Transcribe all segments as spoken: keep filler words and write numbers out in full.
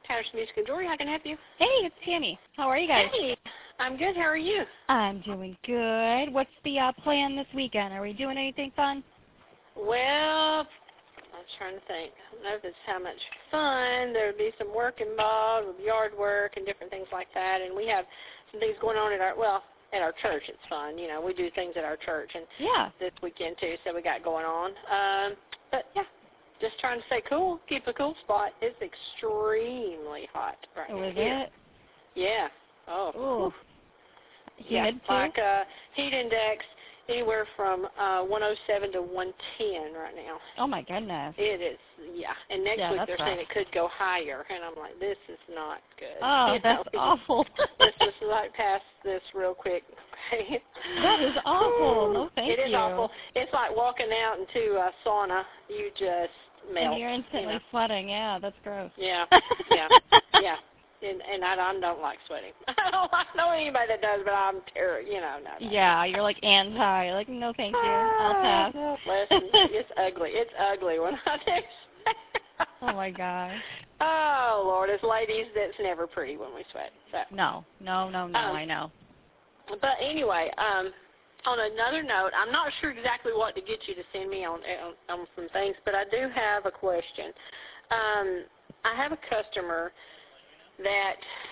Patterson Music and Jewelry. How can I help you? Hey, it's Tammy. How are you guys? Hey, I'm good. How are you? I'm doing good. What's the uh, plan this weekend? Are we doing anything fun? Well, I'm trying to think. I don't know if it's how much fun. There would be some work involved with yard work and different things like that. And we have some things going on at our, well, at our church. It's fun. You know, we do things at our church. And yeah. this weekend, too, so we got going on. Um, but, yeah. Just trying to stay cool, keep a cool spot. It's extremely hot right oh, now. Is it? Yeah. Oh. Ooh. Yeah, Humid too? like uh, heat index anywhere from uh, one oh seven to one ten right now. Oh, my goodness. It is, yeah. And next yeah, week that's they're rough. saying it could go higher, and I'm like, this is not good. Oh, you that's know, awful. Let's just like pass this real quick. Okay? That is awful. No, thank you. It is you. awful. It's like walking out into a sauna. You just melt. And you're instantly you know? sweating. Yeah, that's gross. Yeah, yeah, yeah. And, and I, I don't like sweating. I don't like, know anybody that does, but I'm terrible. You know, no, no. Yeah, you're like anti. You're like, no, thank you. I'll pass. Listen, it's ugly. It's ugly when I do. Oh my gosh. Oh Lord, as ladies, that's never pretty when we sweat. So. No, no, no, no. Um, I know. But anyway, um, on another note, I'm not sure exactly what to get you to send me on on, on some things, but I do have a question. Um, I have a customer that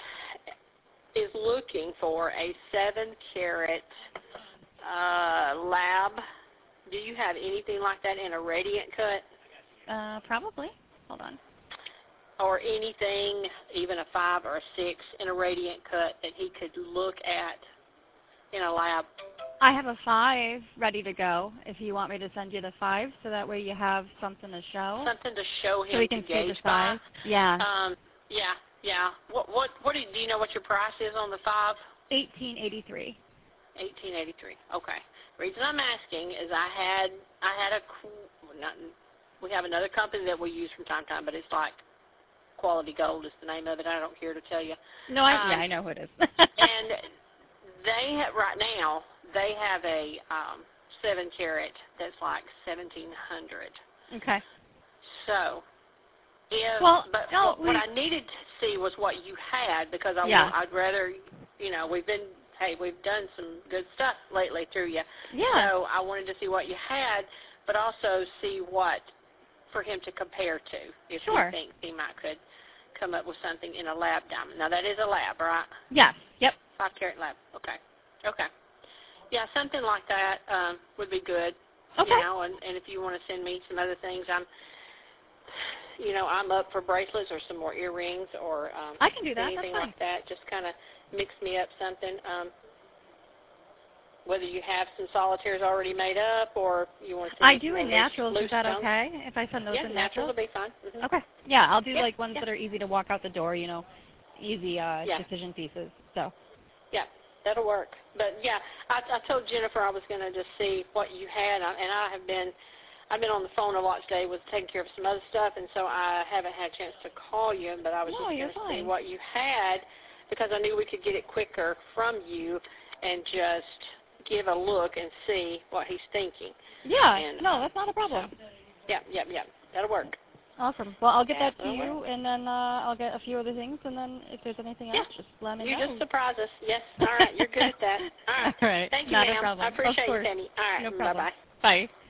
is looking for a seven carat uh, lab. Do you have anything like that in a radiant cut? Uh, probably. Hold on. Or anything, even a five or a six in a radiant cut that he could look at in a lab? I have a five ready to go if you want me to send you the five so that way you have something to show. Something to show him so we can to see gauge the size. by. Yeah. Um, yeah, yeah. What, what, what do you, do you know what your price is on the five? eighteen eighty-three. eighteen eighty-three. Okay. The reason I'm asking is I had, I had a, not, we have another company that we use from time to time, but it's like Quality Gold is the name of it. I don't care to tell you. No, I, um, yeah, I know who it is. and they have, right now, they have a um, seven carat that's like seventeen hundred. Okay. So, if, well, but no, what, what I needed to see was what you had because I yeah. want, I'd rather, you know, we've been, hey, we've done some good stuff lately through you. Yeah. So I wanted to see what you had, but also see what for him to compare to if sure. he thinks he might could come up with something in a lab diamond. Now, that is a lab, right? Yes. Yep. Five carat lab. Okay. Okay. Yeah, something like that um, would be good. Okay. You know, and, and if you want to send me some other things, I'm, you know, I'm up for bracelets or some more earrings or um, I can do that. anything That's fine. like that. Just kind of mix me up something. Um, whether you have some solitaires already made up or you want to send I me do some in loose, naturals. loose Is that stones. okay if I send those yeah, in naturals naturals? will be fine. Mm-hmm. Okay. Yeah, I'll do yeah, like ones yeah. that are easy to walk out the door, you know, easy uh, yeah. decision pieces. So. Yeah, that'll work. But yeah, I, I told Jennifer I was going to just see what you had, and I have been, I've been on the phone a lot today with taking care of some other stuff, and so I haven't had a chance to call you. But I was no, just going to fine. see what you had because I knew we could get it quicker from you, and just give a look and see what he's thinking. Yeah. And, no, that's not a problem. So, yeah, yeah, yeah, that'll work. Awesome. Well, I'll get yeah, that to you, work. and then uh, I'll get a few other things, and then if there's anything else, yeah. just let me you know. You just surprise us. Yes. All right. You're good at that. All right. All right. Thank you, Not ma'am. a problem. I appreciate of course. you, Tammy. All right. No problem. Bye-bye. Bye.